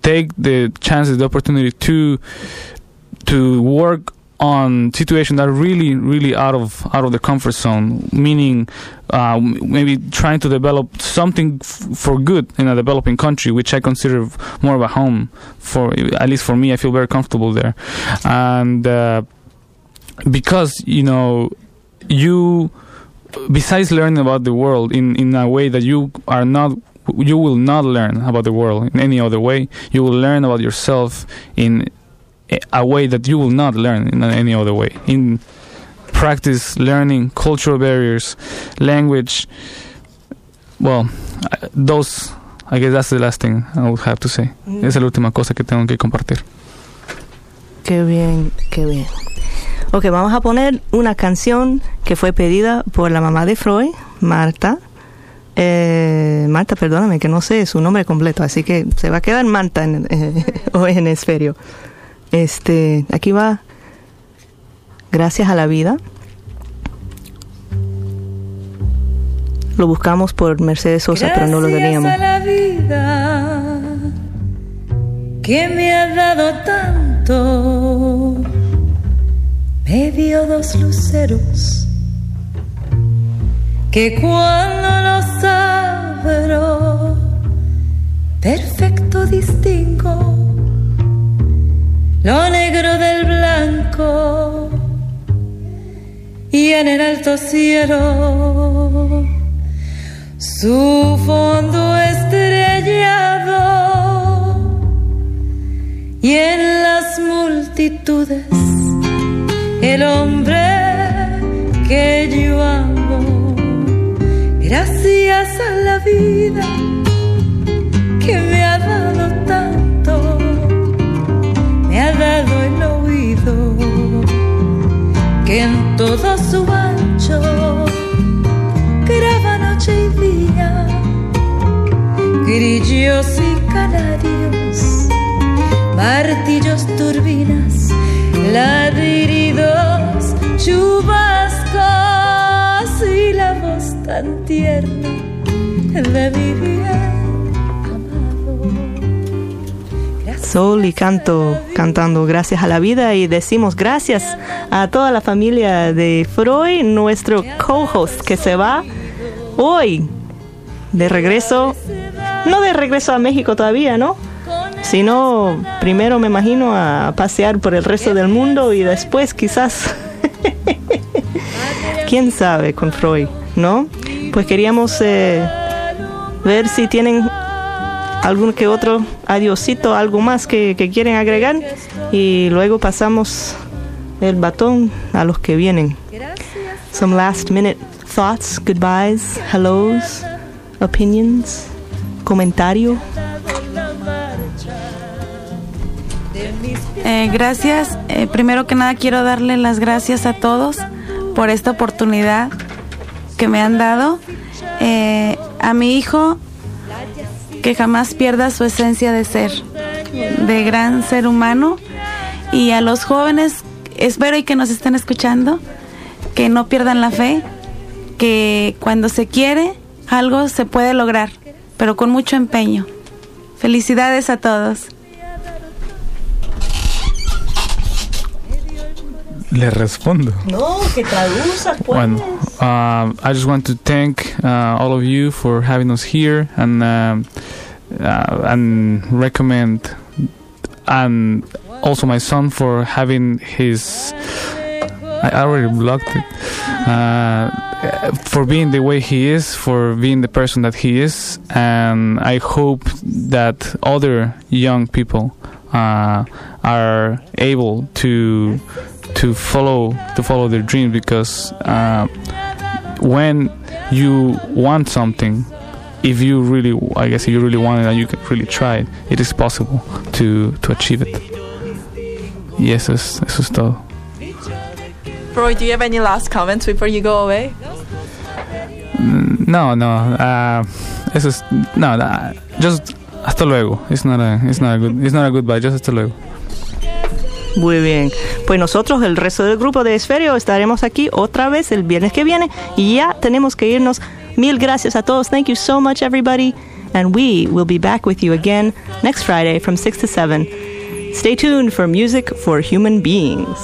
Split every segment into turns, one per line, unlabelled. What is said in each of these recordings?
take the chances, the opportunity to work on situations that are really out of the comfort zone, meaning maybe trying to develop something for good in a developing country, which I consider more of a home. At least for me, I feel very comfortable there. And because, you besides learning about the world in a way that you will not learn about the world in any other way, you will learn about yourself in a way that you will not learn in any other way. In practice, learning, cultural barriers, language. Well, I guess that's the last thing I would have to say. Esa es la última cosa que tengo que compartir.
Qué bien, qué bien. Ok, vamos a poner una canción que fue pedida por la mamá de Freud, Marta. Marta, perdóname, que no sé su nombre completo, así que se va a quedar Marta hoy en Esferio. Aquí va Gracias a la Vida. Lo buscamos por Mercedes Sosa, pero no lo teníamos.
Gracias a la vida que me ha dado tanto, me dio 2 luceros que cuando los abro perfecto distingo lo negro del blanco, y en el alto cielo su fondo estrellado, y en las multitudes el hombre que yo amo. Gracias a la vida que me ha dado tanto, me ha dado el oído que en todo su ancho graba noche y día, grillos y canarios, martillos, turbinas, ladridos, chubascos y la voz tan tierna de mi bien.
Sol y Canto cantando Gracias a la Vida, y decimos gracias a toda la familia de Freud, nuestro co-host que se va hoy de regreso, no de regreso a México todavía, ¿no? Sino primero me imagino a pasear por el resto del mundo y después quizás, quién sabe con Freud, ¿no? Pues queríamos ver si tienen algún que otro adiosito, algo más que quieren agregar, y luego pasamos el batón a los que vienen. Some last minute thoughts, goodbyes, hellos, opinions, comentario.
Gracias. Primero que nada quiero darle las gracias a todos por esta oportunidad que me han dado. A mi hijo, que jamás pierda su esencia de ser, de gran ser humano, y a los jóvenes, espero y que nos estén escuchando, que no pierdan la fe, que cuando se quiere algo se puede lograr, pero con mucho empeño. Felicidades a todos.
Le respondo.
No, que traduzas, pues.
Bueno, I just want to thank all of you for having us here, and recommend, and also my son for having his. I already blocked it. For being the way he is, for being the person that he is, and I hope that other young people are able to follow their dreams, because when you want something, if you really want it and you can really try it, it is possible to achieve it. Y eso es todo.
Freud, do you have any last comments before you go away?
No. Eso es just hasta luego. It's not a goodbye. Just hasta luego.
Muy bien, pues nosotros, el resto del grupo de Esferio, estaremos aquí otra vez el viernes que viene, y ya tenemos que irnos. Mil gracias a todos. Thank you so much, everybody. and we will be back with you again next Friday from 6 to 7. Stay tuned for Music for Human Beings.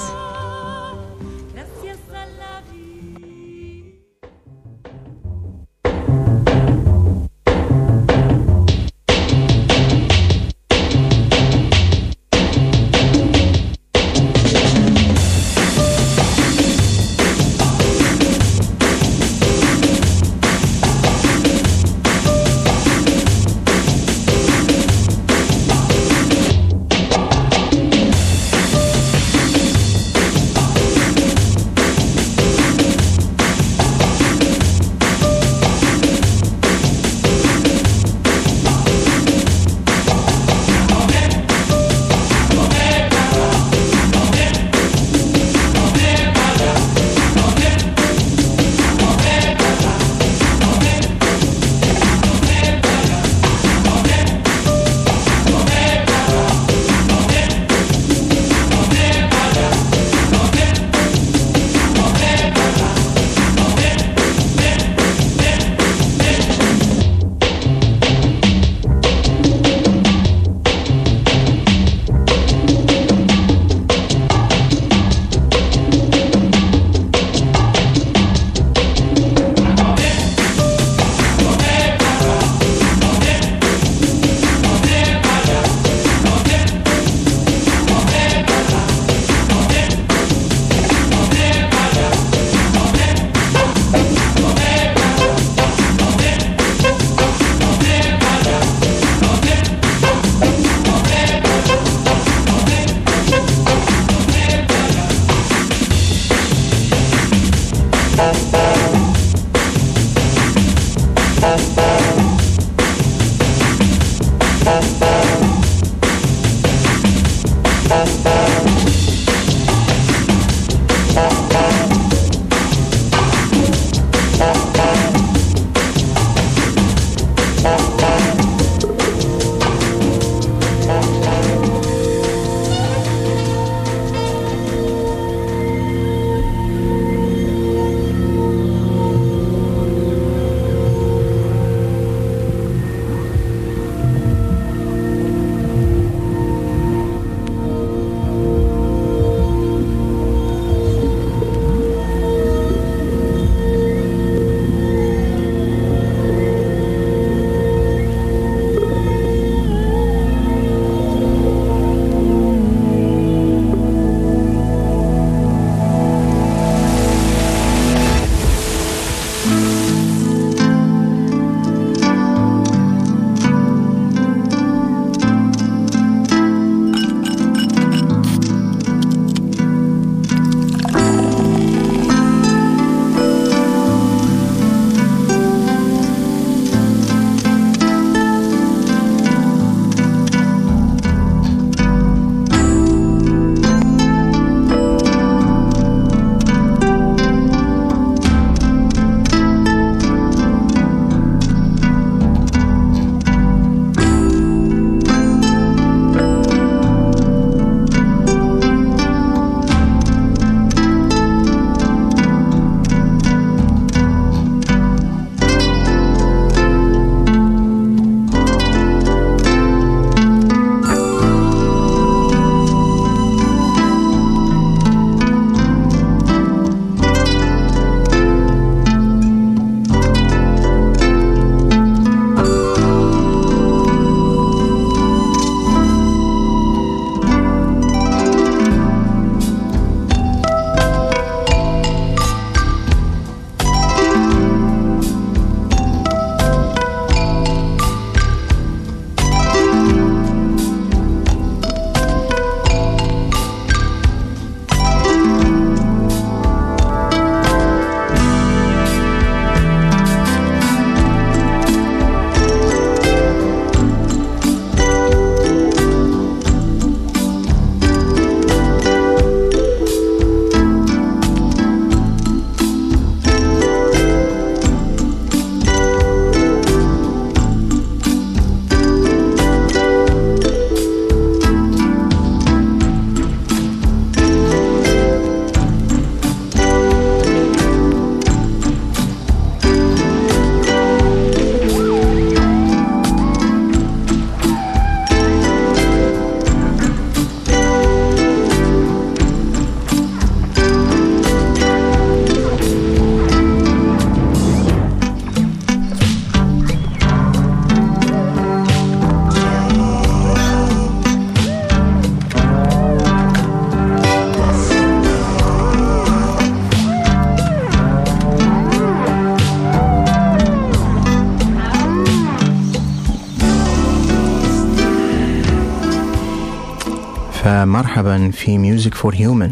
فمرحبا في Music for Human.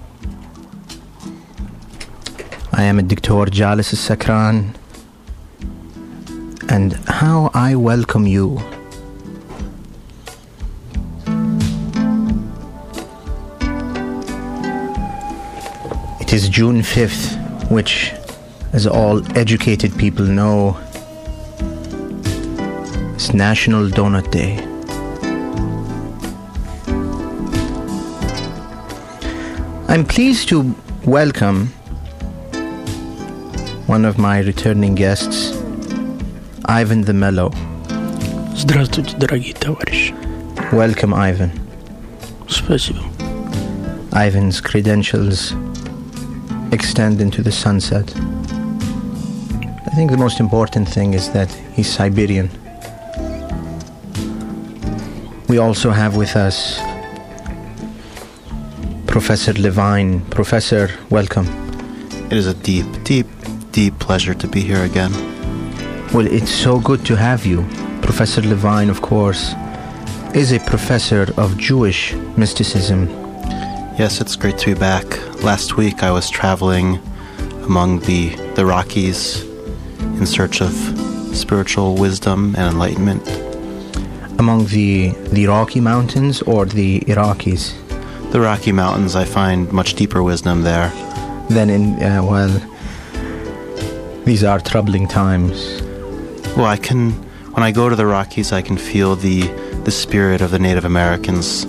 I am الدكتور جالس السكران, and how I welcome you. It is June 5th, which, as all educated people know, is National Donut Day. I'm pleased to welcome one of my returning guests, Ivan the Mellow.
Здравствуйте, дорогие товарищи.
Welcome, Ivan.
Спасибо.
Ivan's credentials extend into the sunset. I think the most important thing is that he's Siberian. We also have with us Professor Levine. Professor, welcome.
It is a deep, deep, deep pleasure to be here again.
Well, it's so good to have you. Professor Levine, of course, is a professor of Jewish mysticism.
Yes, it's great to be back. Last week I was traveling among the Rockies in search of spiritual wisdom and enlightenment.
Among the Rocky Mountains or the Iraqis?
The Rocky Mountains, I find much deeper wisdom there.
Then these are troubling times.
Well, when I go to the Rockies, I can feel the spirit of the Native Americans.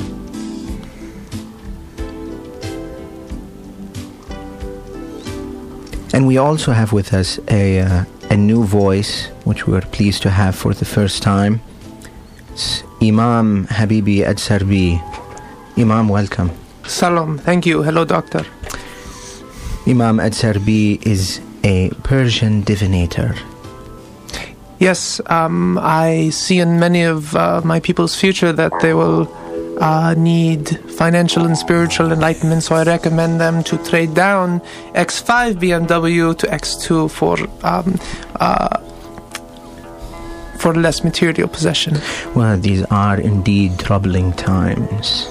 And we also have with us a new voice, which we're pleased to have for the first time. It's Imam Habibi Adsarbi. Imam, welcome.
Salam, thank you. Hello, doctor.
Imam Adsarbi is a Persian divinator.
Yes, I see in many of my people's future that they will need financial and spiritual enlightenment, so I recommend them to trade down X5 BMW to X2 for less material possession.
Well, these are indeed troubling times.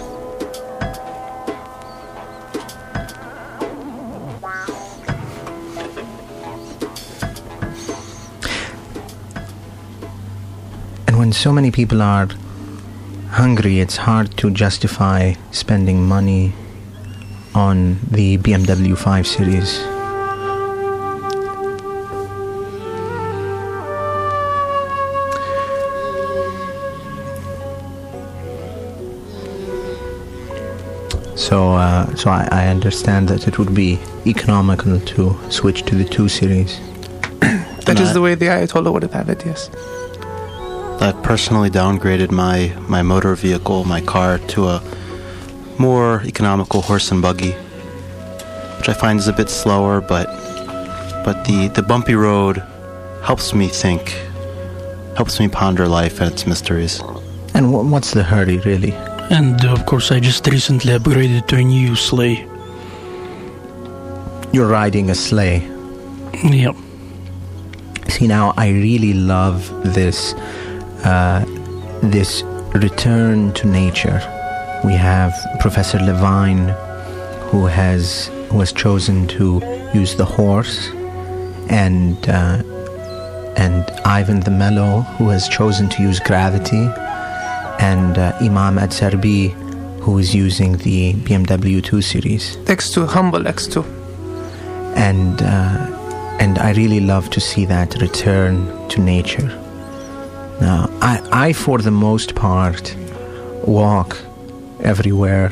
And when so many people are hungry, it's hard to justify spending money on the BMW 5 Series. So I understand that it would be economical to switch to the 2 Series.
That is the way the Ayatollah would have it, yes.
I've personally downgraded my motor vehicle, my car, to a more economical horse and buggy, which I find is a bit slower, but the bumpy road helps me think, helps me ponder life and its mysteries.
And what's the hurry, really?
And of course, I just recently upgraded to a new sleigh.
You're riding a sleigh.
Yep.
See, now I really love this return to nature. We have Professor Levine, who has chosen to use the horse, and Ivan the Mellow, who has chosen to use gravity, and Imam Adsarbi, who is using the BMW 2 Series.
X2, humble X2.
And I really love to see that return to nature. Now, I for the most part, walk everywhere,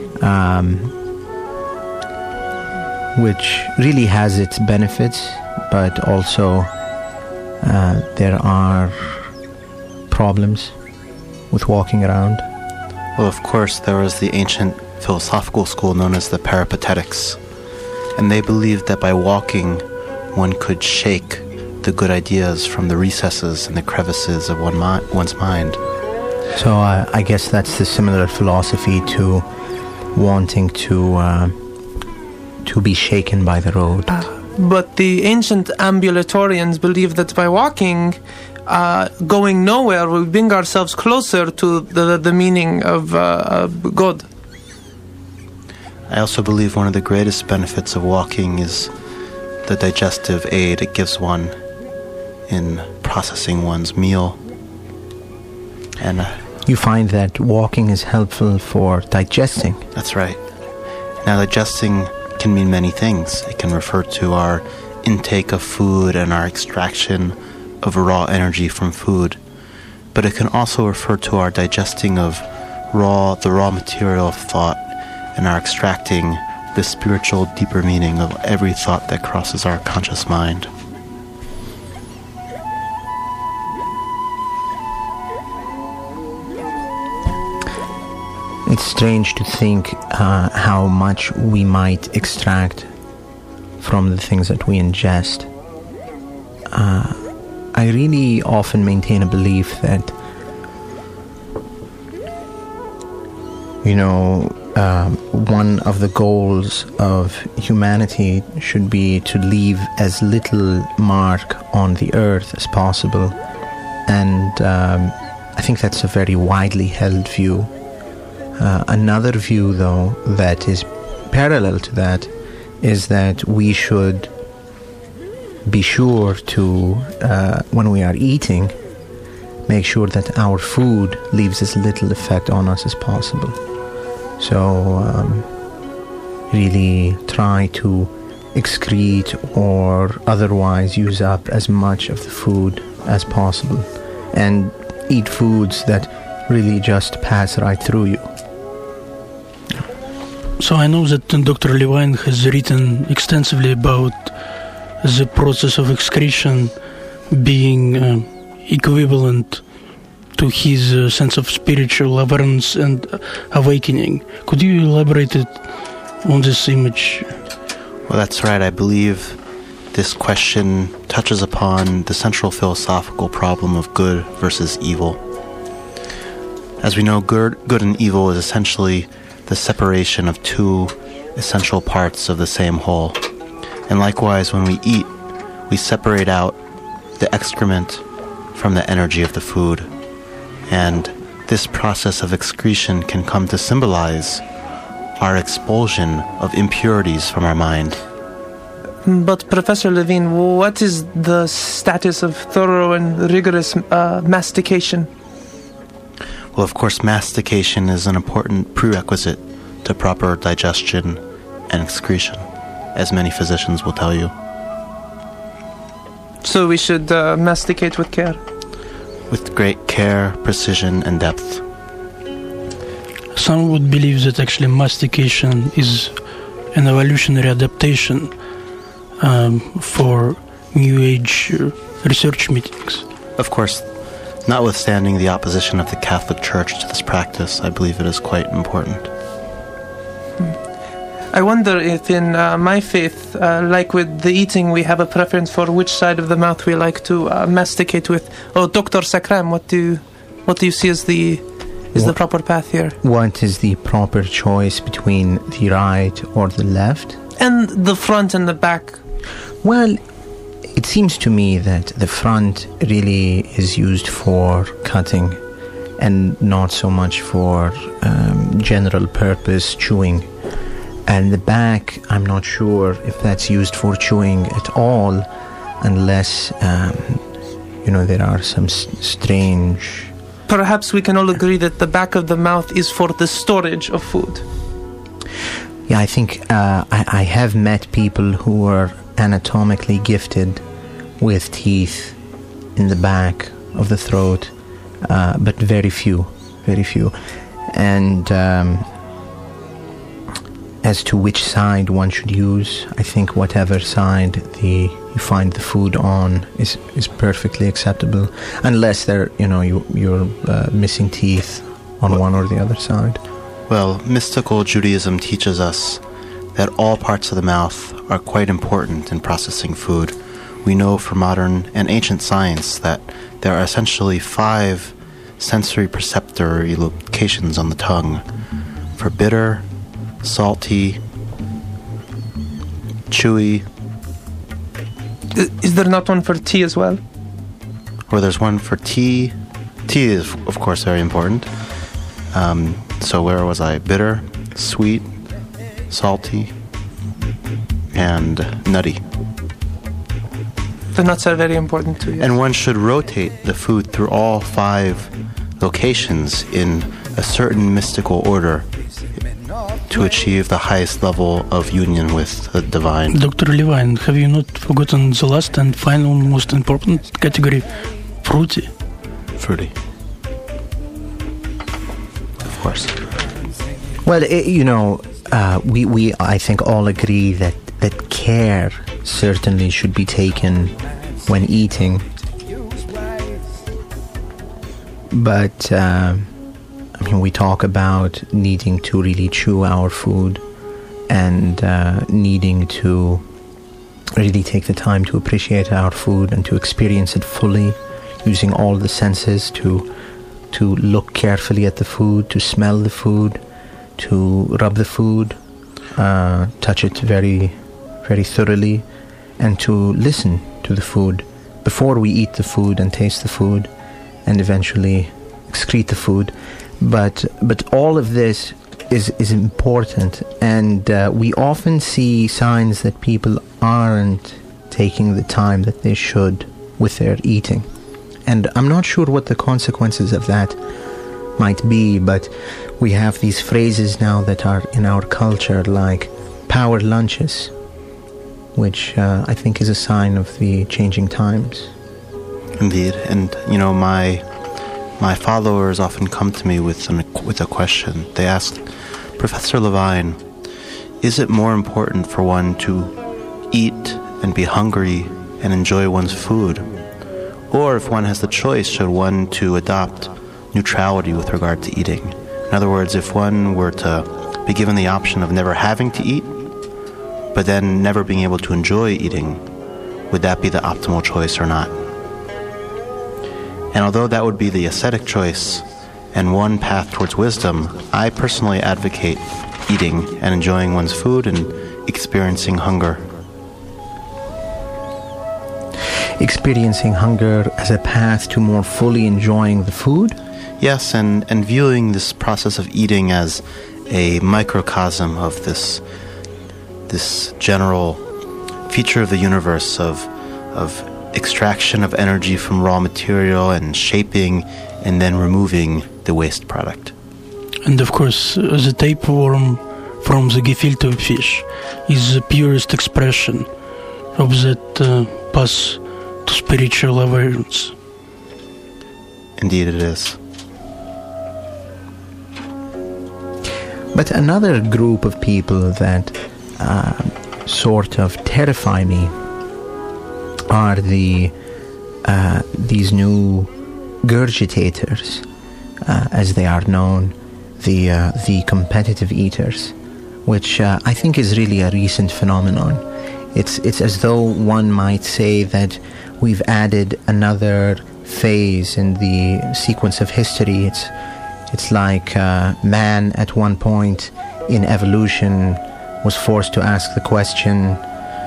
which really has its benefits, but also there are problems with walking around.
Well, of course, there was the ancient philosophical school known as the Peripatetics, and they believed that by walking, one could shake the good ideas from the recesses and the crevices of one's mind.
So I guess that's the similar philosophy to wanting to be shaken by the road.
But the ancient ambulatorians believed that by walking, going nowhere, we bring ourselves closer to the meaning of God.
I also believe one of the greatest benefits of walking is the digestive aid it gives one in processing one's meal. And
you find that walking is helpful for digesting?
That's right. Now, digesting can mean many things. It can refer to our intake of food and our extraction of raw energy from food. But it can also refer to our digesting of the raw material of thought, and our extracting the spiritual, deeper meaning of every thought that crosses our conscious mind.
It's strange to think how much we might extract from the things that we ingest. I really often maintain a belief that, one of the goals of humanity should be to leave as little mark on the earth as possible. And I think that's a very widely held view. Another view, though, that is parallel to that is that we should be sure to, when we are eating, make sure that our food leaves as little effect on us as possible. So really try to excrete or otherwise use up as much of the food as possible, and eat foods that really just pass right through you.
So I know that Dr. Levine has written extensively about the process of excretion being equivalent to his sense of spiritual awareness and awakening. Could you elaborate on this image?
Well, that's right. I believe this question touches upon the central philosophical problem of good versus evil. As we know, good and evil is essentially the separation of two essential parts of the same whole. And likewise, when we eat, we separate out the excrement from the energy of the food. And this process of excretion can come to symbolize our expulsion of impurities from our mind.
But Professor Levine, what is the status of thorough and rigorous mastication?
Well, of course, mastication is an important prerequisite to proper digestion and excretion, as many physicians will tell you.
So we should masticate with care?
With great care, precision, and depth.
Some would believe that actually mastication is an evolutionary adaptation for New Age research meetings.
Of course, notwithstanding the opposition of the Catholic Church to this practice, I believe it is quite important.
I wonder if in my faith, like with the eating, we have a preference for which side of the mouth we like to masticate with. Oh, Dr. Sakram, what do you see as the proper path here?
What is the proper choice between the right or the left?
And the front and the back.
Well, it seems to me that the front really is used for cutting and not so much for general purpose chewing. And the back, I'm not sure if that's used for chewing at all, unless, there are some strange...
Perhaps we can all agree that the back of the mouth is for the storage of food.
Yeah, I think I have met people who are anatomically gifted with teeth in the back of the throat, but very few. And as to which side one should use, I think whatever side you find the food on is perfectly acceptable, unless you're missing teeth on one or the other side.
Well, mystical Judaism teaches us that all parts of the mouth are quite important in processing food. We know from modern and ancient science that there are essentially 5 sensory perceptory locations on the tongue for bitter, salty, chewy.
Is there not one for tea as well?
Or there's one for tea. Tea is, of course, very important. So where was I? Bitter, sweet, salty, and nutty.
The nuts are very important too. Yes.
And one should rotate the food through all 5 locations in a certain mystical order to achieve the highest level of union with the divine.
Dr. Levine, have you not forgotten the last and final most important category? Fruity.
Fruity. Of course.
Well, we I think all agree that care certainly should be taken when eating. But, we talk about needing to really chew our food and needing to really take the time to appreciate our food and to experience it fully, using all the senses to look carefully at the food, to smell the food, to rub the food, touch it very, very thoroughly, and to listen to the food before we eat the food and taste the food and eventually excrete the food. But all of this is important, and we often see signs that people aren't taking the time that they should with their eating. And I'm not sure what the consequences of that might be, but we have these phrases now that are in our culture like power lunches, which I think is a sign of the changing times.
Indeed. And, my followers often come to me with a question. They ask, Professor Levine, is it more important for one to eat and be hungry and enjoy one's food? Or if one has the choice, should one to adopt neutrality with regard to eating? In other words, if one were to be given the option of never having to eat, but then never being able to enjoy eating, would that be the optimal choice or not? And although that would be the ascetic choice and one path towards wisdom, I personally advocate eating and enjoying one's food and experiencing hunger.
Experiencing hunger as a path to more fully enjoying the food?
Yes, and viewing this process of eating as a microcosm of this general feature of the universe of extraction of energy from raw material and shaping and then removing the waste product.
And of course, the tapeworm from the gefilte fish is the purest expression of that path to spiritual awareness.
Indeed it is.
But another group of people that sort of terrify me are these new gurgitators, as they are known, the competitive eaters, which I think is really a recent phenomenon. It's as though one might say that we've added another phase in the sequence of history. It's like man at one point in evolution was forced to ask the question,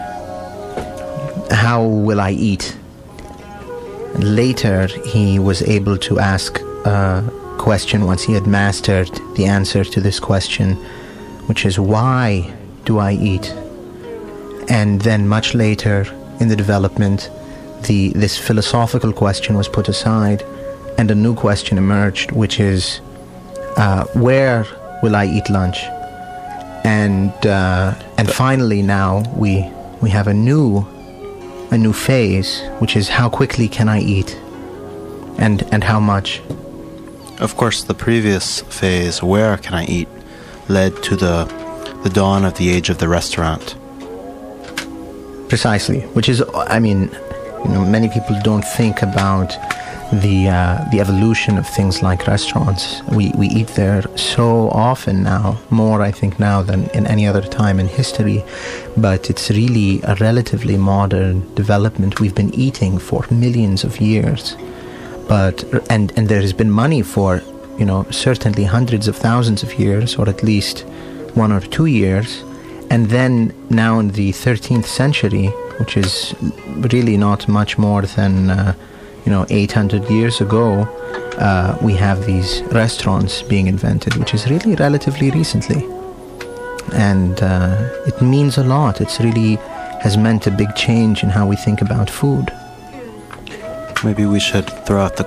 how will I eat? Later, he was able to ask a question once he had mastered the answer to this question, which is, why do I eat? And then much later in the development, this philosophical question was put aside, and a new question emerged, which is, where will I eat lunch? And finally now we have a new phase, which is, how quickly can I eat, and how much?
Of course, the previous phase, where can I eat, led to the dawn of the age of the restaurant.
Precisely, which is, many people don't think about the evolution of things like restaurants. We eat there so often now, more I think now than in any other time in history, but it's really a relatively modern development. We've been eating for millions of years, and there has been money for certainly hundreds of thousands of years, or at least 1 or 2 years. And then now in the 13th century, which is really not much more than 800 years ago, we have these restaurants being invented, which is really relatively recently. and it means a lot. It's really has meant a big change in how we think about food.
Maybe we should throw out the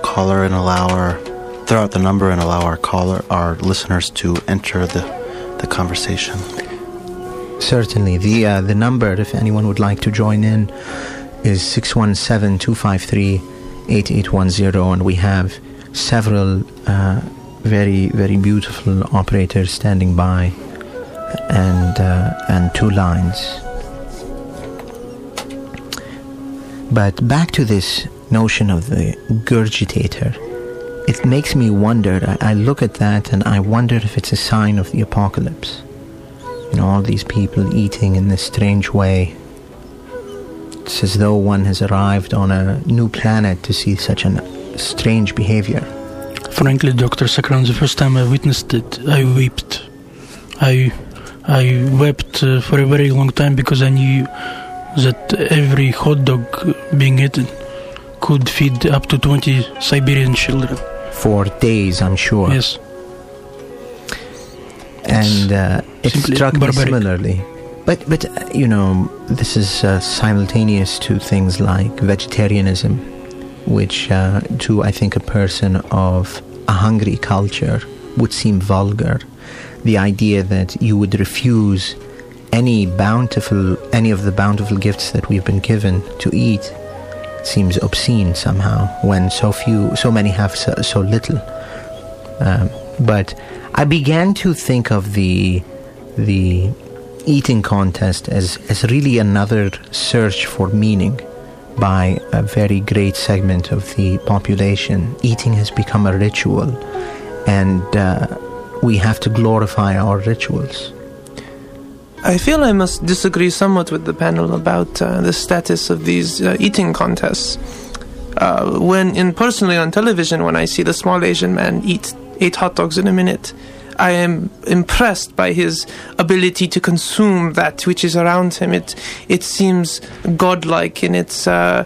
number and allow our listeners to enter the conversation.
Certainly. The number, if anyone would like to join in, is 617-253-8810, and we have several very, very beautiful operators standing by, and 2 lines. But back to this notion of the gurgitator, it makes me wonder. I look at that and I wonder if it's a sign of the apocalypse. You know, all these people eating in this strange way. It's as though one has arrived on a new planet to see such a strange behavior.
Frankly, Dr. Sakran, the first time I witnessed it, I wept. I wept for a very long time because I knew that every hot dog being eaten could feed up to 20 Siberian children.
For days, I'm sure.
Yes.
And it struck me similarly. But you know, this is simultaneous to things like vegetarianism, which to, I think, a person of a hungry culture would seem vulgar. The idea that you would refuse any of the bountiful gifts that we've been given to eat seems obscene somehow, when so many have so little. But I began to think of the eating contest as really another search for meaning by a very great segment of the population. Eating has become a ritual, and we have to glorify our rituals.
I feel I must disagree somewhat with the panel about the status of these eating contests. Personally on television, when I see the small Asian man eat 8 hot dogs in a minute, I am impressed by his ability to consume that which is around him. It seems godlike in its hot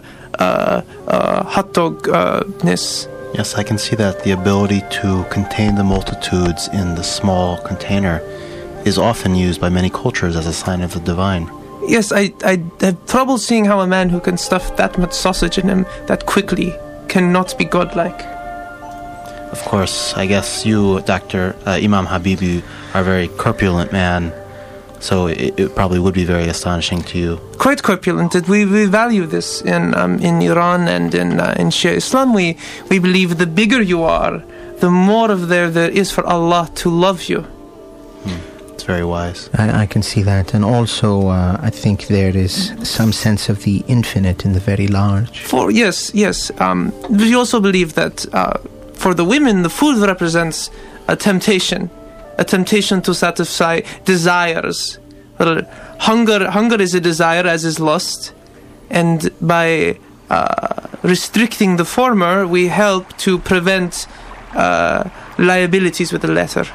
dog-ness.
Yes, I can see that. The ability to contain the multitudes in the small container is often used by many cultures as a sign of the divine.
Yes, I have trouble seeing how a man who can stuff that much sausage in him that quickly cannot be godlike.
Of course, I guess you, Dr. Imam Habibi, are a very corpulent man, so it probably would be very astonishing to you.
Quite corpulent. We value this in Iran and in Shia Islam. We believe the bigger you are, the more of there is for Allah to love you.
It's very wise.
I can see that. And also, I think there is some sense of the infinite in the very large.
Yes. We also believe that for the women, the food represents a temptation to satisfy desires. Hunger is a desire, as is lust. And by restricting the former, we help to prevent liabilities with the latter.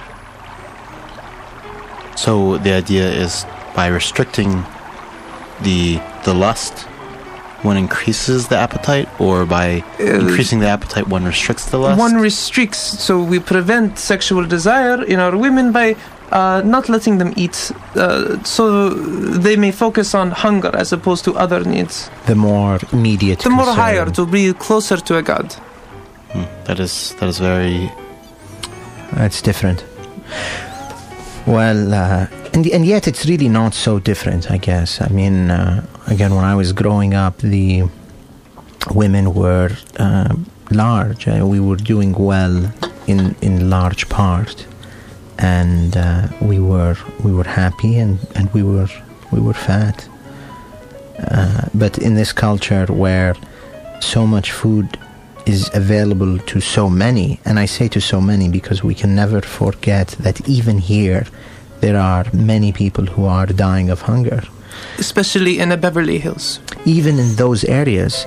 So the idea is by restricting the lust, one increases the appetite, or by increasing the appetite, one restricts the lust?
One restricts, so we prevent sexual desire in our women by not letting them eat, so they may focus on hunger as opposed to other needs.
The more immediate
The more higher, to be closer to a god.
That is very...
That's different. Well, and yet it's really not so different, I guess. I mean, again, when I was growing up, the women were large. We were doing well in large part, and we were happy, and we were fat. But in this culture where so much food is available to so many, and I say to so many because we can never forget that even here there are many people who are dying of hunger,
especially in the Beverly Hills.
Even in those areas,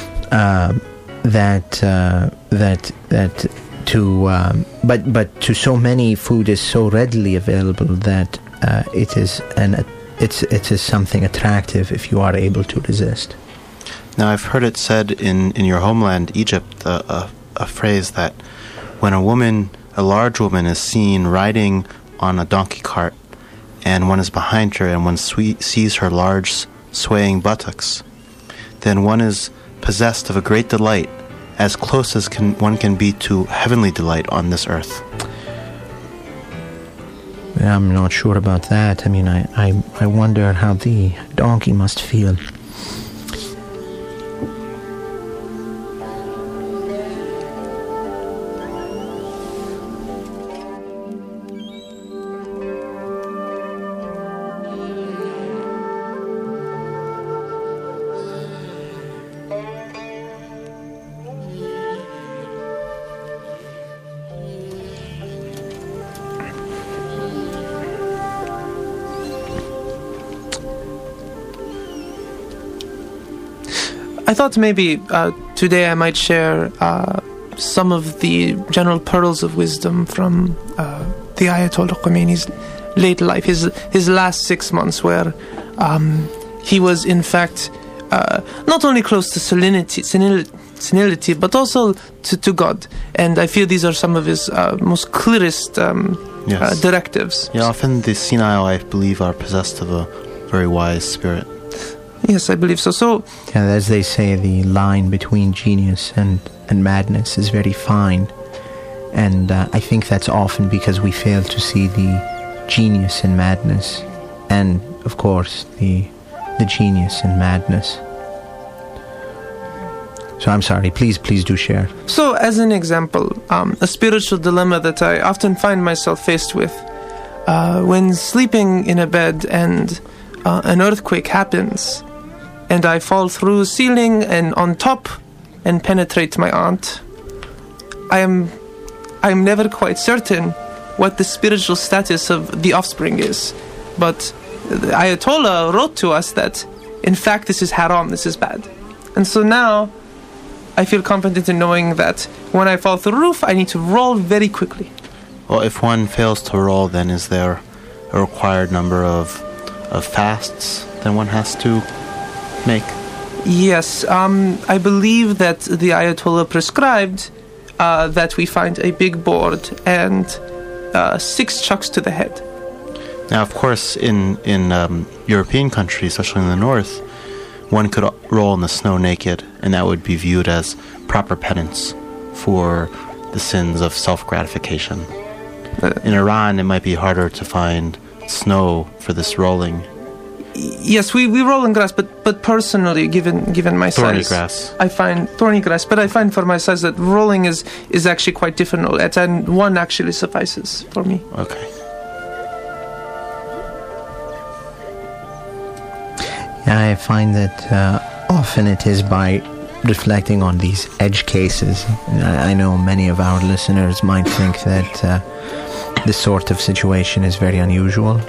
but to so many, food is so readily available that it is something attractive if you are able to resist.
Now, I've heard it said in your homeland, Egypt, a phrase that when a large woman is seen riding on a donkey cart, and one is behind her, and one sees her large swaying buttocks, then one is possessed of a great delight, as close as one can be to heavenly delight on this earth.
I'm not sure about that. I mean, I wonder how the donkey must feel.
I thought maybe today I might share some of the general pearls of wisdom from the Ayatollah Khomeini's late life, his last 6 months, where he was in fact not only close to senility, but also to God. And I feel these are some of his most clearest directives.
Yeah, often the senile, I believe, are possessed of a very wise spirit.
Yes, I believe so. So,
yeah, as they say, the line between genius and madness is very fine. And I think that's often because we fail to see the genius in madness, and, of course, the genius in madness. So I'm sorry, please do share.
So, as an example, a spiritual dilemma that I often find myself faced with, when sleeping in a bed and an earthquake happens, and I fall through ceiling and on top and penetrate my aunt, I'm never quite certain what the spiritual status of the offspring is. But the Ayatollah wrote to us that, in fact, this is haram, this is bad. And so now, I feel confident in knowing that when I fall through the roof, I need to roll very quickly.
Well, if one fails to roll, then is there a required number of fasts that one has to make?
Yes, I believe that the Ayatollah prescribed that we find a big board and 6 chucks to the head.
Now, of course, in European countries, especially in the north, one could roll in the snow naked, and that would be viewed as proper penance for the sins of self-gratification. In Iran, it might be harder to find snow for this rolling.
Yes, we roll in grass, but personally, given my
thorny
size,
grass.
I find thorny grass. But I find for my size that rolling is actually quite difficult, and one actually suffices for me.
Okay.
Yeah, I find that often it is by reflecting on these edge cases. I know many of our listeners might think that this sort of situation is very unusual.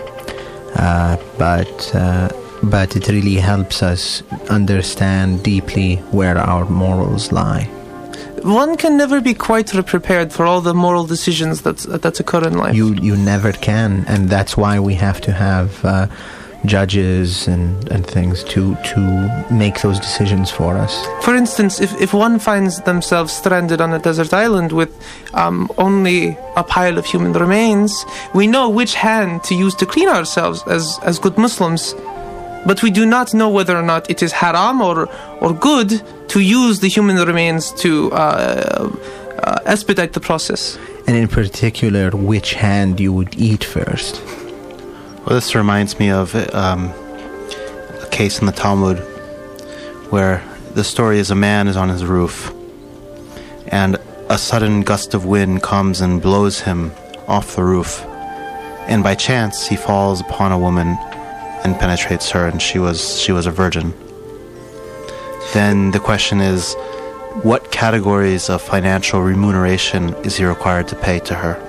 But it really helps us understand deeply where our morals lie.
One can never be quite prepared for all the moral decisions that occur in life.
You never can, and that's why we have to have judges and things to make those decisions for us.
For instance, if one finds themselves stranded on a desert island with only a pile of human remains, we know which hand to use to clean ourselves as good Muslims, but we do not know whether or not it is haram or good to use the human remains to expedite the process.
And in particular, which hand you would eat first.
Well, this reminds me of a case in the Talmud where the story is a man is on his roof and a sudden gust of wind comes and blows him off the roof, and by chance he falls upon a woman and penetrates her, and she was a virgin. Then the question is, what categories of financial remuneration is he required to pay to her?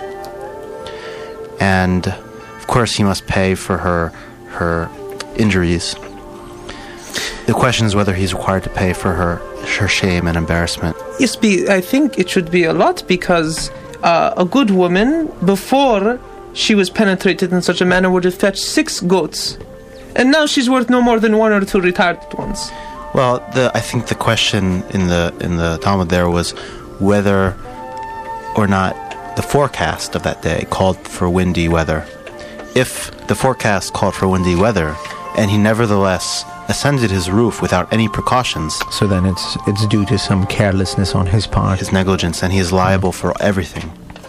And of course, he must pay for her injuries. The question is whether he's required to pay for her shame and embarrassment.
Yes, I think it should be a lot, because a good woman, before she was penetrated in such a manner, would have fetched 6 goats. And now she's worth no more than 1 or 2 retired ones.
Well, I think the question in the Talmud there was whether or not the forecast of that day called for windy weather. if the forecast called for windy weather, and he nevertheless ascended his roof without any precautions.
So then it's due to some carelessness on his part.
His negligence, and he is liable for everything.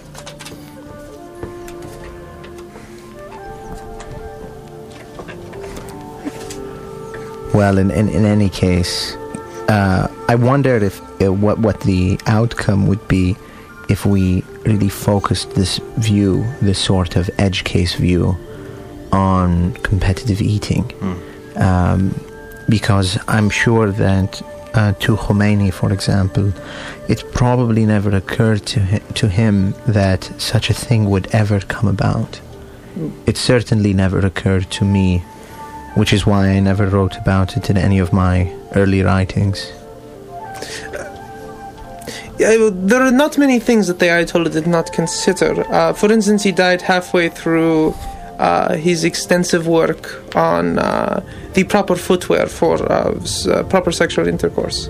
Well, in any case, I wonder if what the outcome would be if we really focused this view, this sort of edge case view, on competitive eating. Because I'm sure that to Khomeini, for example, it probably never occurred to him that such a thing would ever come about. It certainly never occurred to me, which is why I never wrote about it in any of my early writings.
There are not many things that the Ayatollah did not consider. For instance, he died halfway through his extensive work on the proper footwear for proper sexual intercourse.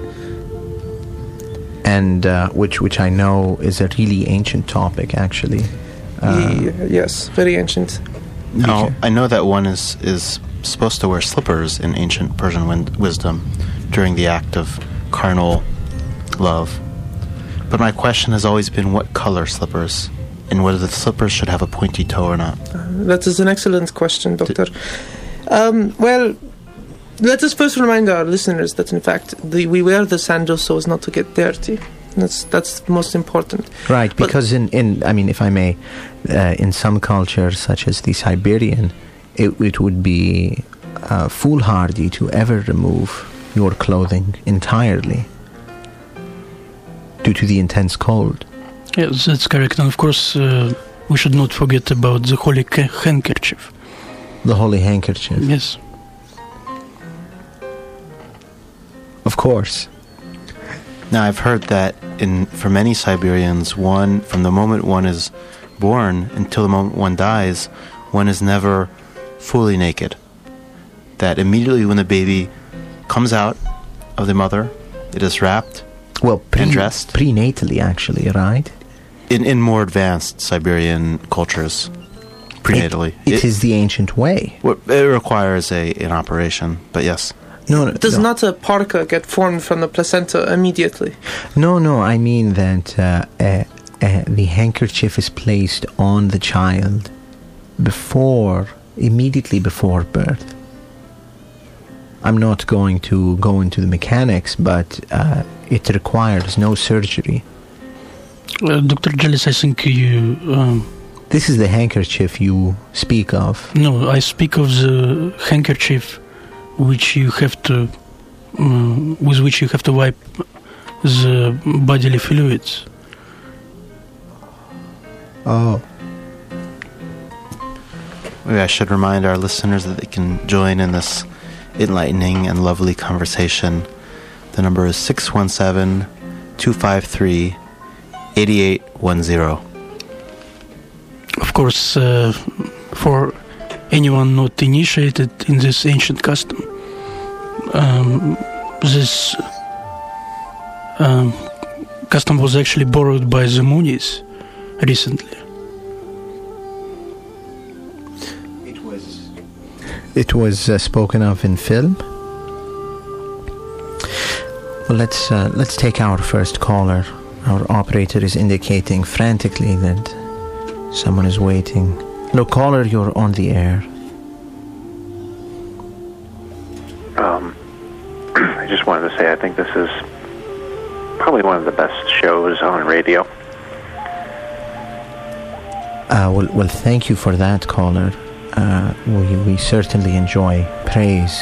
And which I know is a really ancient topic, actually.
Yes, very ancient.
Now, I know that one is supposed to wear slippers in ancient Persian wisdom during the act of carnal love. But my question has always been what color slippers, and whether the slippers should have a pointy toe or not.
That is an excellent question, Doctor. Well, let us first remind our listeners that, in fact, we wear the sandals so as not to get dirty. That's most important.
Right, because in I mean, if I may, in some cultures, such as the Siberian, it would be foolhardy to ever remove your clothing entirely due to the intense cold.
Yes, that's correct. And of course, we should not forget about the holy handkerchief.
The holy handkerchief.
Yes.
Of course.
Now, I've heard that for many Siberians, from the moment one is born until the moment one dies, one is never fully naked. That immediately when the baby comes out of the mother, it is wrapped and dressed.
Prenatally, actually, right?
In more advanced Siberian cultures, prenatally.
It is the ancient way.
It requires an operation, but yes.
No, does not a parka get formed from the placenta immediately?
No, I mean that the handkerchief is placed on the child immediately before birth. I'm not going to go into the mechanics, but it requires no surgery.
Dr. Jelis, I think you...
This is the handkerchief you speak of.
No, I speak of the handkerchief which you have to... with which you have to wipe the bodily fluids.
Oh.
Maybe I should remind our listeners that they can join in this enlightening and lovely conversation. The number is 617-253-8810.
Of course, for anyone not initiated in this ancient custom, this custom was actually borrowed by the Munis recently.
It was spoken of in film. Well, let's take our first caller. Our operator is indicating frantically that someone is waiting. Look, caller, you're on the air.
I just wanted to say I think this is probably one of the best shows on radio.
Well, thank you for that, caller. We certainly enjoy praise.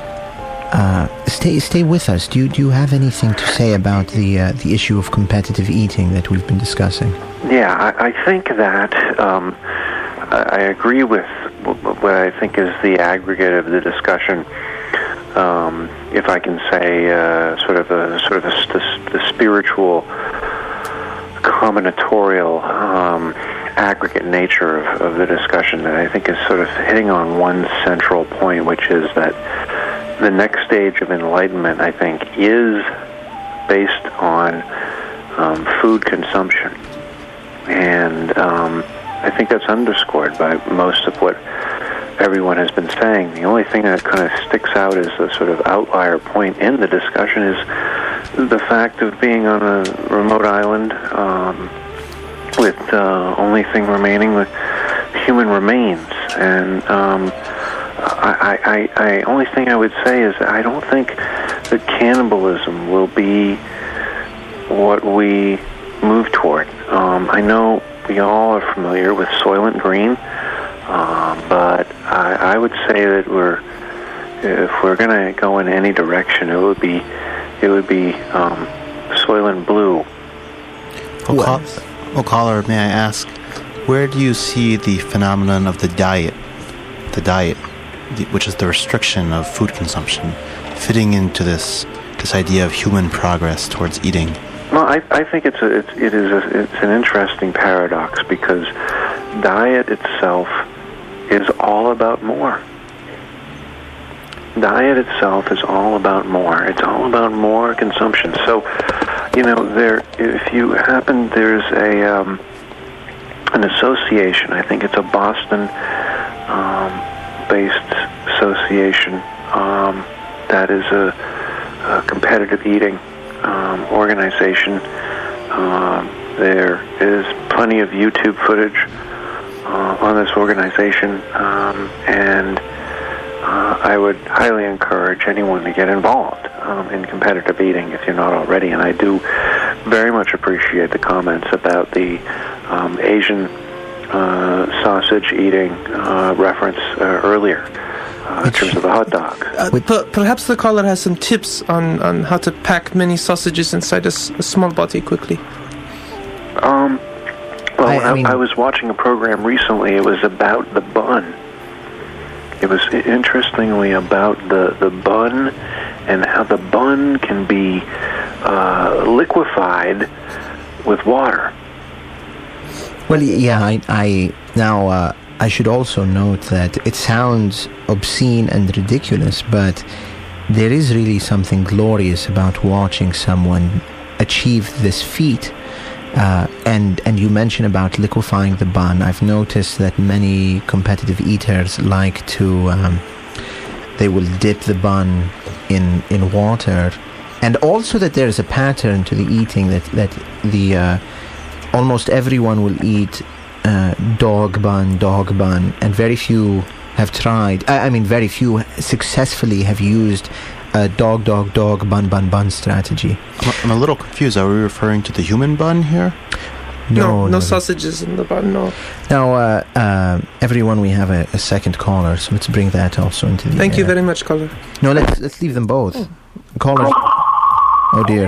Stay with us. Do you have anything to say about the issue of competitive eating that we've been discussing?
Yeah, I think that I agree with what I think is the aggregate of the discussion. If I can say, sort of the spiritual, combinatorial, aggregate nature of the discussion that I think is sort of hitting on one central point, which is that the next stage of enlightenment, I think, is based on food consumption. And I think that's underscored by most of what everyone has been saying. The only thing that kind of sticks out as a sort of outlier point in the discussion is the fact of being on a remote island with only thing remaining with human remains. And I only thing I would say is that I don't think that cannibalism will be what we move toward. I know we all are familiar with Soylent Green, but I would say that if we're going to go in any direction, it would be Soylent Blue.
Caller, may I ask, where do you see the phenomenon of the diet, which is the restriction of food consumption, fitting into this idea of human progress towards eating?
Well, I think it's an interesting paradox, because diet itself is all about more. Diet itself is all about more. It's all about more consumption. So, there's an association. I think it's a Boston-based association that is a competitive eating organization. There is plenty of YouTube footage on this organization, and I would highly encourage anyone to get involved in competitive eating if you're not already. And I do very much appreciate the comments about the Asian sausage eating reference earlier. In terms of the hot dog.
Perhaps the caller has some tips on how to pack many sausages inside a small body quickly.
I was watching a program recently. It was about the bun. It was interestingly about the bun and how the bun can be liquefied with water.
Well, yeah, I should also note that it sounds obscene and ridiculous, but there is really something glorious about watching someone achieve this feat. And you mentioned about liquefying the bun. I've noticed that many competitive eaters like to, they will dip the bun in water, and also that there's a pattern to the eating that the almost everyone will eat dog bun, and very few have tried. Very few successfully have used a dog, bun strategy.
I'm a little confused. Are we referring to the human bun here?
No sausages in the bun, no.
Now, everyone, we have a second caller, so let's bring that also into the
Thank you very much, caller.
No, let's leave them both. Caller. Oh, dear.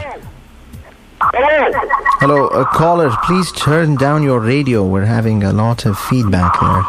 Hello, caller, please turn down your radio. We're having a lot of feedback there.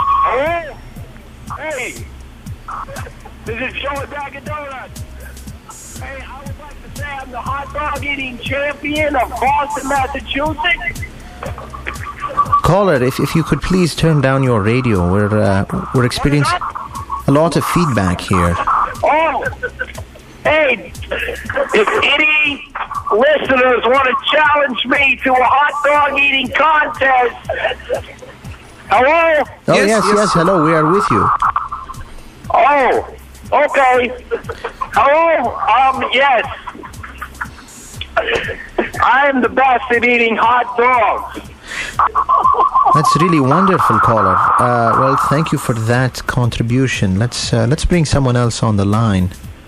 Hey, this is Joe Bag of Donuts. Hey, I would like to say I'm the hot dog eating champion of Boston, Massachusetts.
Caller, if you could please turn down your radio. We're experiencing a lot of feedback here.
Oh, hey, if any listeners want to challenge me to a hot dog eating contest. Hello?
Oh, yes, hello, we are with you.
Oh, okay. Hello? Yes. I am the best at eating hot dogs.
That's really wonderful, caller. Well, thank you for that contribution. Let's bring someone else on the line.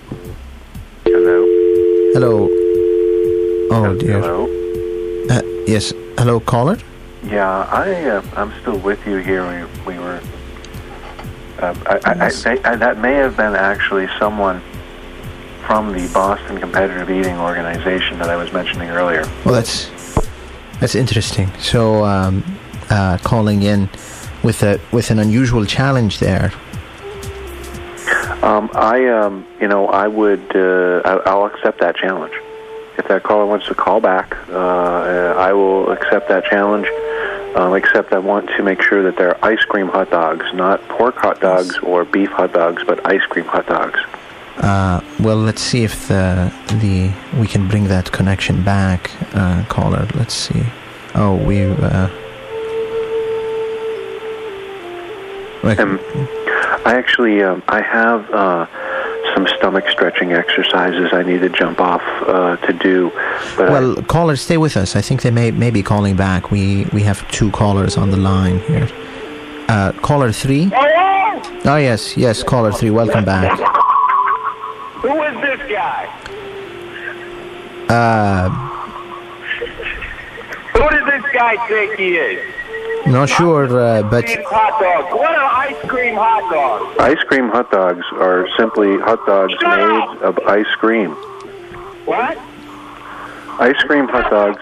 Hello. Oh, dear.
Hello?
Yes. Hello, caller?
Yeah, I'm still with you here. We were... that may have been actually someone from the Boston Competitive Eating Organization that I was mentioning earlier.
Well, that's interesting. So, calling in with an unusual challenge there.
I'll accept that challenge. If that caller wants to call back, I will accept that challenge. Except I want to make sure that they're ice cream hot dogs, not pork hot dogs or beef hot dogs, but ice cream hot dogs.
Well, let's see if we can bring that connection back, caller. Let's see. Oh,
I actually I have some stomach stretching exercises I need to jump off to do. But
caller, stay with us. I think they may be calling back. We have 2 callers on the line here. Caller 3. Oh yes, caller 3. Welcome back.
Who is this guy? Who does this guy think he is?
Not sure, but...
Hot dogs. What are ice cream hot dogs?
Ice cream hot dogs are simply hot dogs made of ice cream.
What?
Ice cream hot dogs.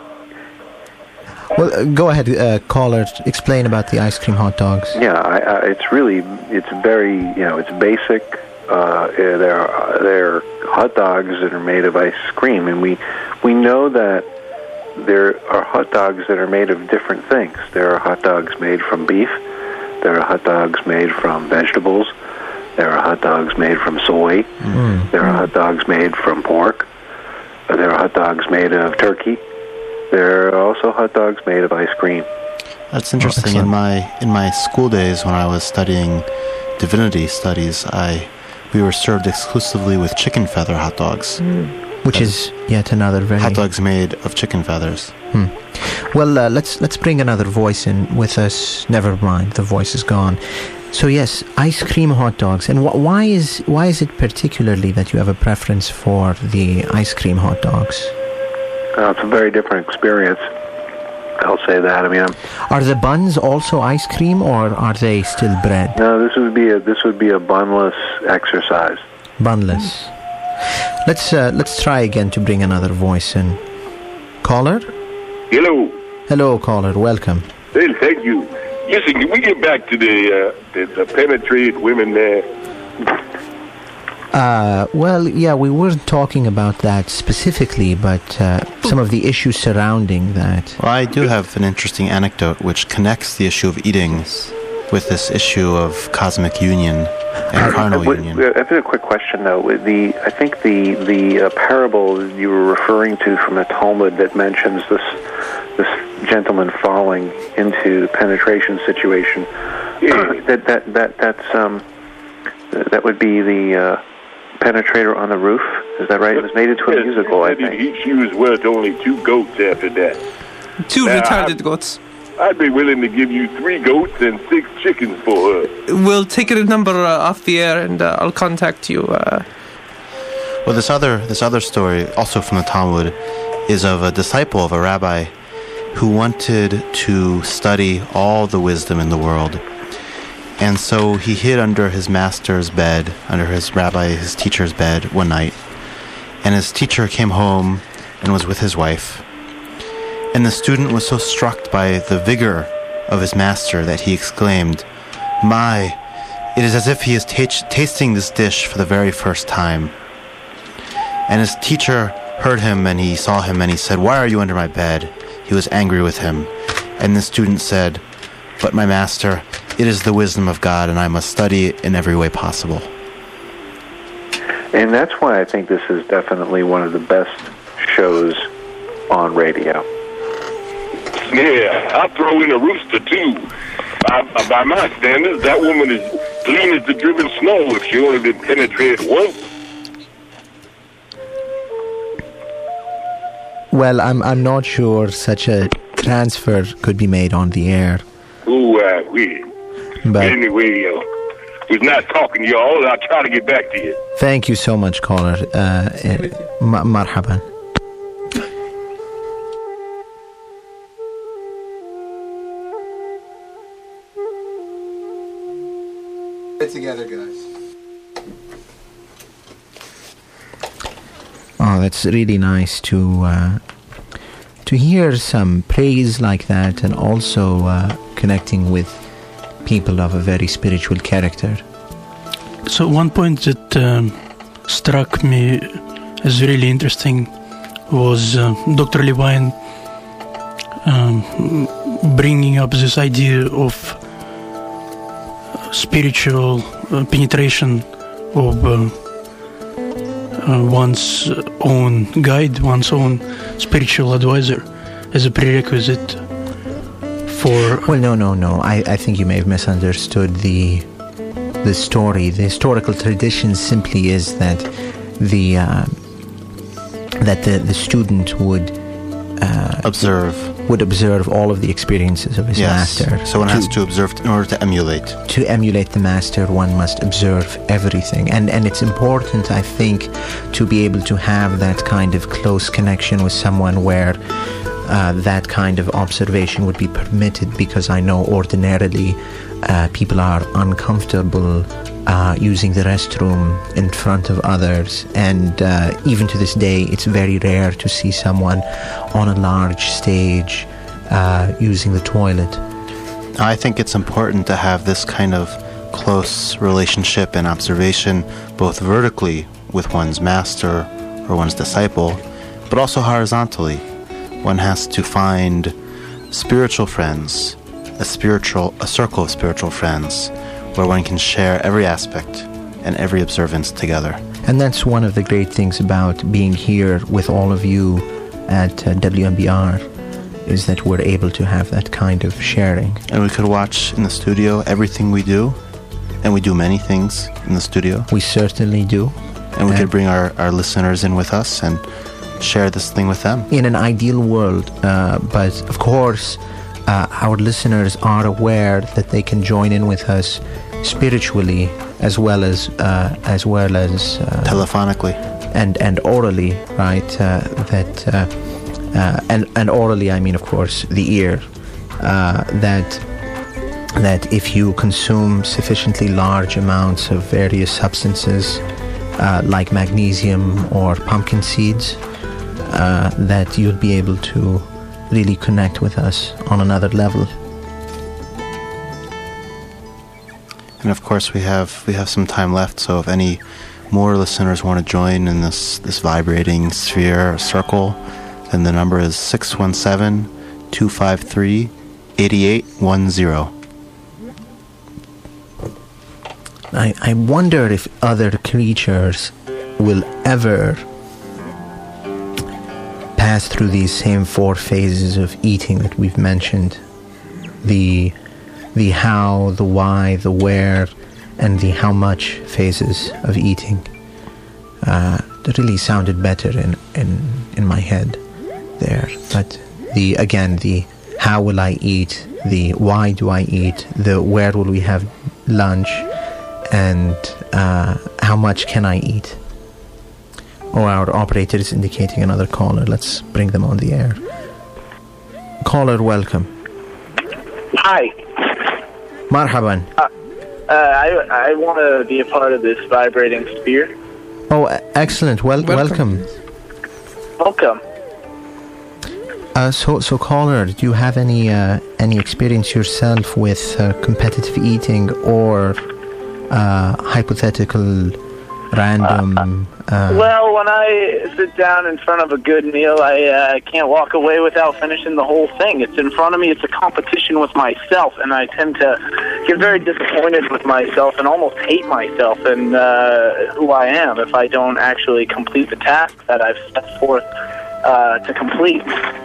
Well, go ahead, caller. Explain about the ice cream hot dogs.
Yeah, it's very, it's basic. They're hot dogs that are made of ice cream, and we know that there are hot dogs that are made of different things. There are hot dogs made from beef. There are hot dogs made from vegetables. There are hot dogs made from soy. There are hot dogs made from pork. There are hot dogs made of turkey. There are also hot dogs made of ice cream.
That's interesting. In my school days, when I was studying divinity studies, we were served exclusively with chicken feather hot dogs.
Which is yet another very...
Hot dogs made of chicken feathers.
Well, let's bring another voice in with us. Never mind, the voice is gone. So yes, ice cream hot dogs. And why is it particularly that you have a preference for the ice cream hot dogs?
It's a very different experience. I'll say that. I mean,
are the buns also ice cream, or are they still bread?
No, this would be a bunless exercise.
Bunless. Let's try again to bring another voice in. Caller?
Hello,
caller. Welcome.
Hey, thank you. Listen, can we get back to the penetrated women there?
Well, yeah, we weren't talking about that specifically, but some of the issues surrounding that.
Well, I do have an interesting anecdote which connects the issue of eating with this issue of cosmic union and carnal union.
I have a quick question, though. I think the parable you were referring to from the Talmud that mentions this gentleman falling into the penetration situation. That would be the penetrator on the roof. Is that right? It was made into a musical, I think.
She was worth only 2 goats after that.
2 retarded goats.
I'd be willing to give you 3 goats and 6 chickens for her.
We'll take your number off the air, and I'll contact you.
Well, this other story, also from the Talmud, is of a disciple of a rabbi who wanted to study all the wisdom in the world. And so he hid under his master's bed, under his teacher's bed one night. And his teacher came home and was with his wife. And the student was so struck by the vigor of his master that he exclaimed, "My, it is as if he is tasting this dish for the very first time." And his teacher heard him and he saw him and he said, "Why are you under my bed?" He was angry with him. And the student said, "But my master, it is the wisdom of God and I must study it in every way possible."
And that's why I think this is definitely one of the best shows on radio.
Yeah, I'll throw in a rooster, too. By my standards, that woman is clean as the driven snow if she only been penetrated once.
Well, I'm not sure such a transfer could be made on the air.
But anyway, was not talking to y'all. I'll try to get back to you.
Thank you so much, caller. Marhaban.
Get together, guys.
Oh, that's really nice to hear some praise like that, and also connecting with people of a very spiritual character.
So one point that struck me as really interesting was Dr. Levine bringing up this idea of spiritual penetration of one's own guide, one's own spiritual advisor as a prerequisite for...
Well, no. I think you may have misunderstood the story. The historical tradition simply is that the student would observe all of the experiences of his master.
So one has to observe in order to emulate. To
emulate the master, one must observe everything. And it's important, I think, to be able to have that kind of close connection with someone where that kind of observation would be permitted, because I know ordinarily people are uncomfortable using the restroom in front of others, and even to this day it's very rare to see someone on a large stage using the toilet.
I think it's important to have this kind of close relationship and observation both vertically with one's master or one's disciple, but also horizontally. One has to find spiritual friends, a circle of spiritual friends, where one can share every aspect and every observance together.
And that's one of the great things about being here with all of you at WMBR, is that we're able to have that kind of sharing.
And we could watch in the studio everything we do, and we do many things in the studio.
We certainly do.
And we could bring our listeners in with us and share this thing with them.
In an ideal world, but of course, our listeners are aware that they can join in with us spiritually as well as
telephonically
and orally, right? And orally, I mean, of course, the ear. That if you consume sufficiently large amounts of various substances like magnesium or pumpkin seeds, that you'll be able to really connect with us on another level.
And of course we have some time left, so if any more listeners want to join in this vibrating sphere or circle, then the number is 617-253-8810.
I wonder if other creatures will ever pass through these same 4 phases of eating that we've mentioned. The how, the why, the where, and the how much phases of eating. That really sounded better in my head there. But the how will I eat, the why do I eat, the where will we have lunch, and how much can I eat. Oh, our operator is indicating another caller. Let's bring them on the air. Caller, welcome.
Hi.
Marhaban.
I want to be a part of this vibrating sphere.
Oh, excellent. Welcome.
Welcome.
So caller, do you have any experience yourself with competitive eating or hypothetical random?
Well, when I sit down in front of a good meal, I can't walk away without finishing the whole thing. It's in front of me. It's a competition with myself, and I tend to get very disappointed with myself and almost hate myself and who I am if I don't actually complete the task that I've set forth to complete.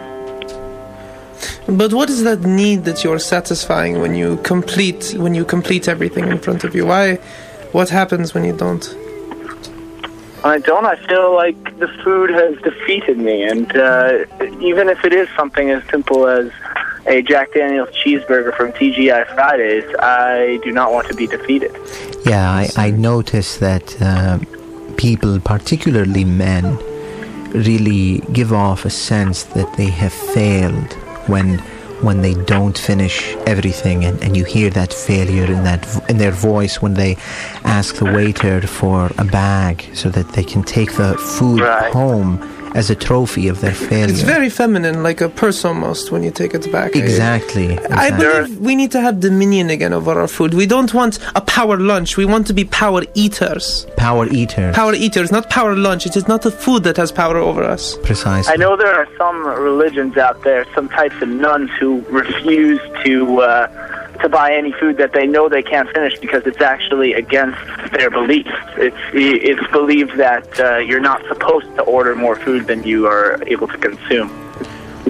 But what is that need that you're satisfying when you complete everything in front of you? Why? What happens when you don't?
I feel like the food has defeated me, and even if it is something as simple as a Jack Daniel's cheeseburger from TGI Fridays, I do not want to be defeated.
Yeah, I notice that people, particularly men, really give off a sense that they have failed when they don't finish everything, and you hear that failure in their voice when they ask the waiter for a bag so that they can take the food home as a trophy of their failure.
It's very feminine, like a purse almost, when you take it back.
Exactly.
I believe we need to have dominion again over our food. We don't want a power lunch. We want to be power eaters.
Power eaters.
Power eaters, not power lunch. It is not the food that has power over us.
Precisely.
I know there are some religions out there, some types of nuns who refuse to buy any food that they know they can't finish because it's actually against their beliefs. It's believed that you're not supposed to order more food than you are able to consume.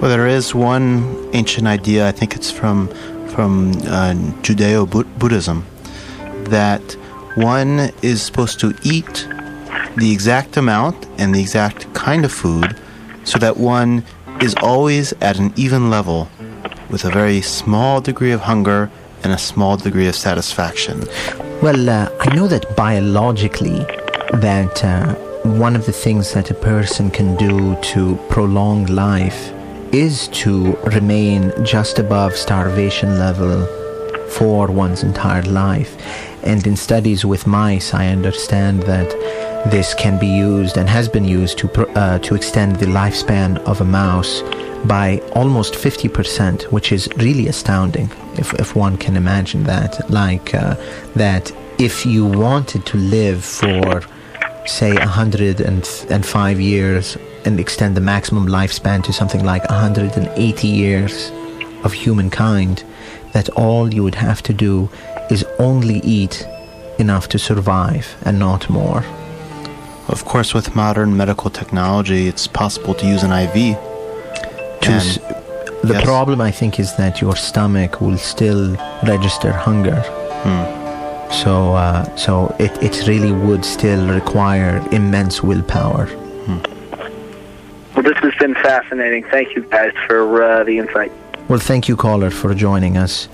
Well, there is one ancient idea, I think it's from Judeo-Buddhism, that one is supposed to eat the exact amount and the exact kind of food so that one is always at an even level with a very small degree of hunger and a small degree of satisfaction.
Well, I know that biologically that one of the things that a person can do to prolong life is to remain just above starvation level for one's entire life. And in studies with mice, I understand that this can be used and has been used to extend the lifespan of a mouse by almost 50%, which is really astounding if one can imagine that. Like that if you wanted to live for, say, 105 years and extend the maximum lifespan to something like 180 years of humankind, that all you would have to do is only eat enough to survive and not more.
Of course, with modern medical technology, it's possible to use an IV.
The problem, I think, is that your stomach will still register hunger. So it really would still require immense willpower.
Well, this has been fascinating. Thank you guys for the insight.
Well, thank you, caller, for joining us.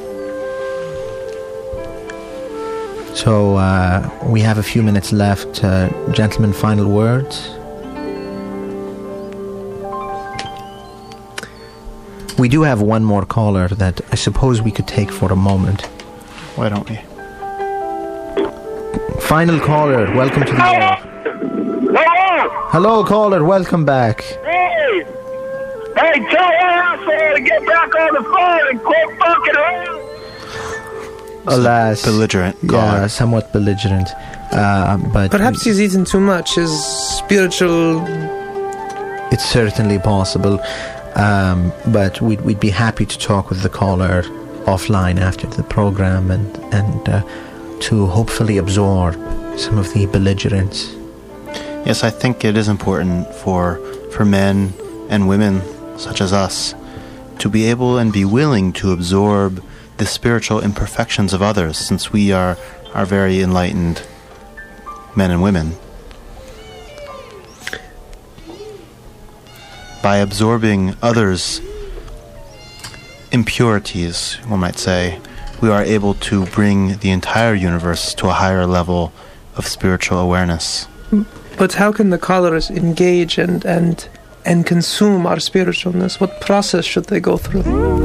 So we have a few minutes left. Gentlemen, final words? We do have one more caller that I suppose we could take for a moment.
Why don't we?
Final caller, welcome to the air.
Hello!
Hello, caller, welcome back.
Hey! Hey, tell that asshole to get back on the phone and quit fucking around!
Alas.
Belligerent caller.
Yeah, somewhat belligerent. But
perhaps he's eaten too much. His spiritual...
It's certainly possible. But we'd be happy to talk with the caller offline after the program and to hopefully absorb some of the belligerence.
Yes, I think it is important for men and women such as us to be able and be willing to absorb the spiritual imperfections of others, since we are very enlightened men and women. By absorbing others' impurities, one might say, we are able to bring the entire universe to a higher level of spiritual awareness.
But how can the callers engage and consume our spiritualness? What process should they go through?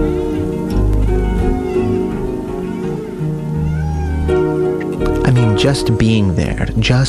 I mean, just being there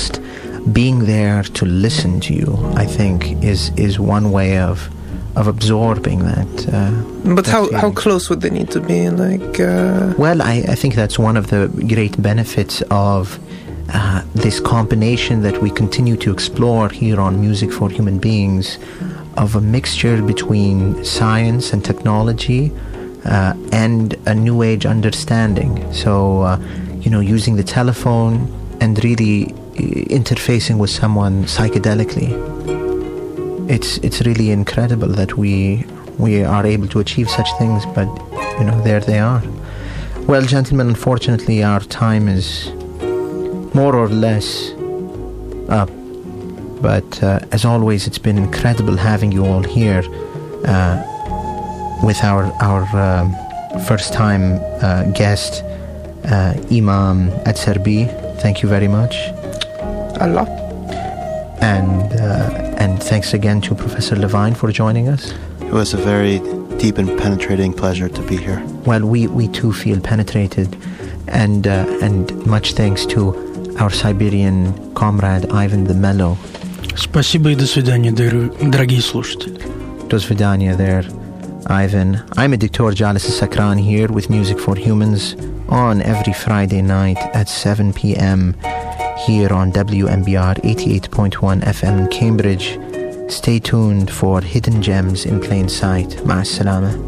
to listen to you, I think, is one way of absorbing that.
But how close would they need to be?
Well, I think that's one of the great benefits of this combination that we continue to explore here on Music for Human Beings, of a mixture between science and technology and a new age understanding. So, using the telephone and really interfacing with someone psychedelically. It's really incredible that we are able to achieve such things, but there they are. Well, gentlemen, unfortunately our time is more or less up, but as always, it's been incredible having you all here with our first time guest, Imam At-Serbi. Thank you very much.
Allah.
And thanks again to Professor Levine for joining us.
It was a very deep and penetrating pleasure to be here.
Well, we too feel penetrated, and much thanks to our Siberian comrade Ivan the Mellow.
Спасибо и до свидания, дорогие слушатели.
До свидания there, Ivan. I'm a Dr. Jalis Sakran here with Music for Humans on every Friday night at 7 p.m. here on WMBR 88.1 FM in Cambridge. Stay tuned for Hidden Gems in Plain Sight. Ma'as-salama.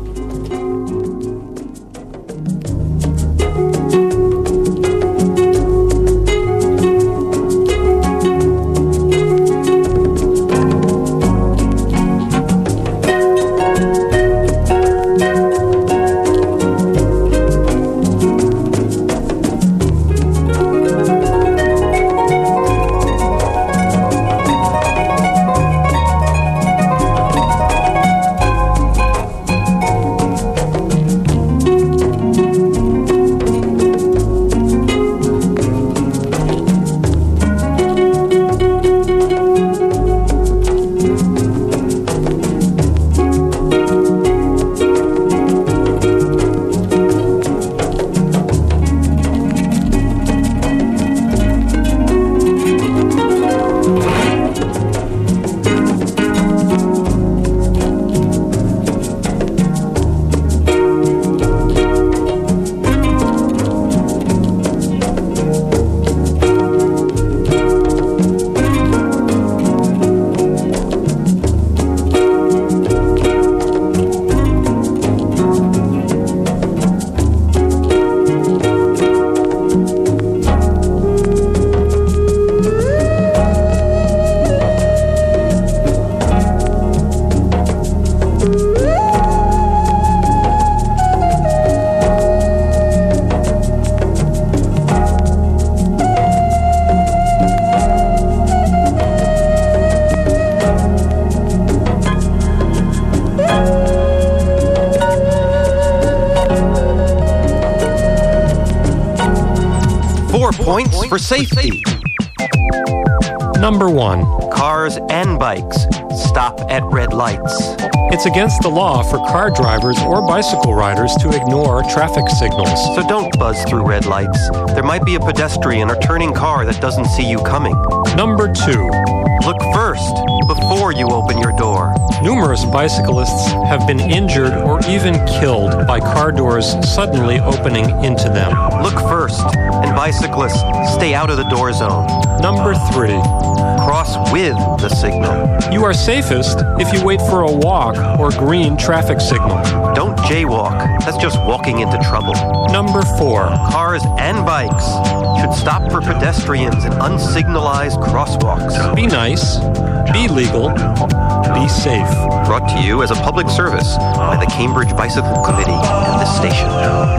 4 points for safety.
Number 1.
Cars and bikes stop at red lights.
It's against the law for car drivers or bicycle riders to ignore traffic signals.
So don't buzz through red lights. There might be a pedestrian or turning car that doesn't see you coming.
Number 2.
Look first before you open your door.
Numerous bicyclists have been injured or even killed by car doors suddenly opening into them.
Look first, and bicyclists, stay out of the door zone.
Number 3.
Cross with the signal.
You are safest if you wait for a walk or green traffic signal.
Don't jaywalk. That's just walking into trouble.
Number 4.
Cars and bikes should stop for pedestrians in unsignalized crosswalks.
Be nice, be legal, be safe.
Brought to you as a public service by the Cambridge Bicycle Committee and this station.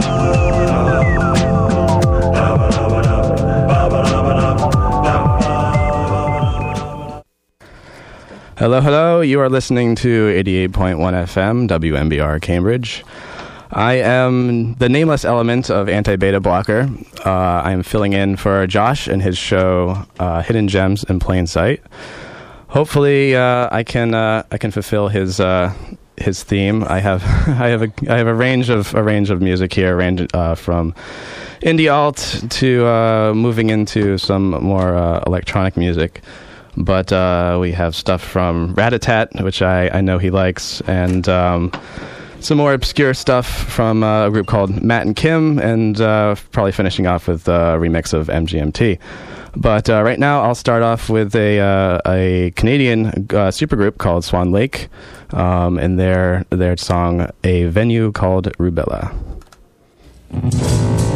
Hello, hello. You are listening to 88.1 FM, WMBR Cambridge. I am the nameless element of Anti-Beta Blocker. I am filling in for Josh in his show Hidden Gems in Plain Sight. Hopefully, I can fulfill his theme. I have a range of music here, from indie alt to moving into some more electronic music. But we have stuff from Rat-a-tat, which I know he likes, and some more obscure stuff from a group called Matt and Kim, and probably finishing off with a remix of MGMT. But right now, I'll start off with a Canadian supergroup called Swan Lake, and their song, A Venue Called Rubella.